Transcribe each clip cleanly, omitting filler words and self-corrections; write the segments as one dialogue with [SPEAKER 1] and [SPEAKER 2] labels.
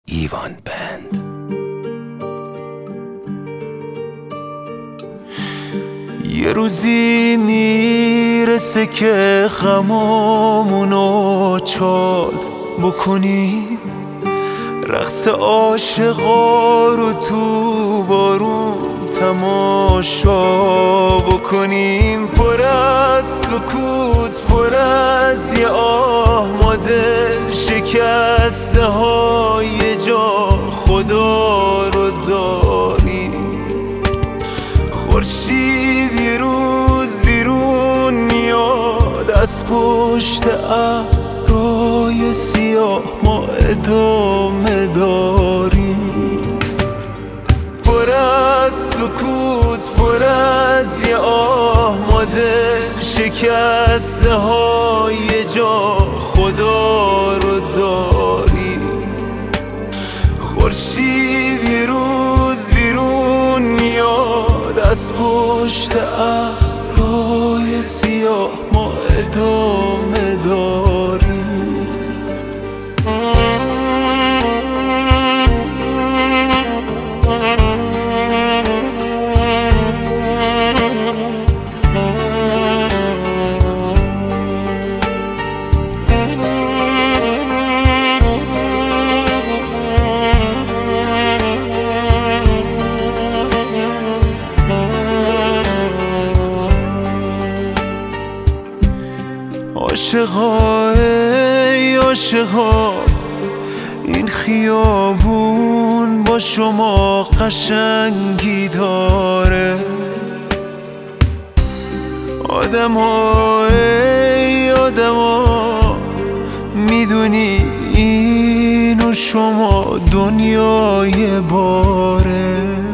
[SPEAKER 1] ایوان بند.
[SPEAKER 2] یه روزی میرسه که غمامونو چال بکنیم، رقص عاشقا رو تو بارون تماشا بکنیم. پر از سکوت، پر از یه آه، ما دل شکسته های جا خدا رو داریم. خورشید یه روز بیرون میاد از پشت ابرهای سیاه، ما ادامه داریم. پر از سکوت، پر از یه آه، ما دل شکسته های جا خدا رو داریم. خورشید یه روز بیرون میاد از پشت ابرهای سیاه، ما ادامه داریم. عاشقا ای عاشقا، این خیابون با شما قشنگی داره. آدما ای آدما، میدونید این و شما دنیای باره.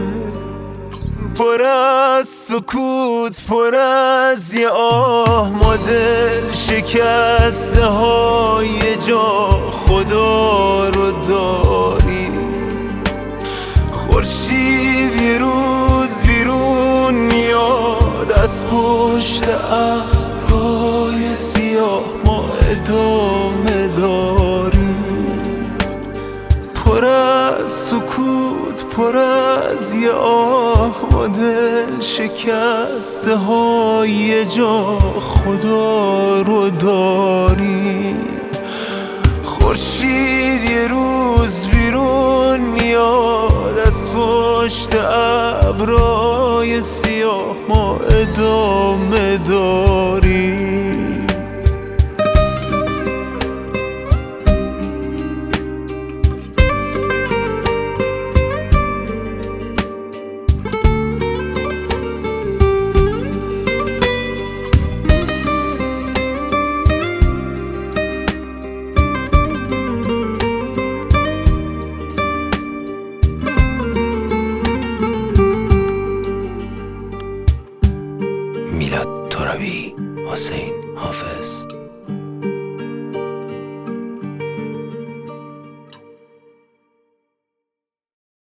[SPEAKER 2] پر از سکوت، پر از یه آه، ما دل شکسته های جا خدا رو داریم. خورشید یه روز بیرون میاد از پشت ابرهای سیاه، ما ادامه داریم. پر از سکوت، پر از یه آه، ما دل شکسته های جا خدا رو داریم. خورشید یه روز بیرون میاد از پشت ابرهای سیاه، ما ادامه داریم.
[SPEAKER 1] میلاد ترابی، حسین حافظ.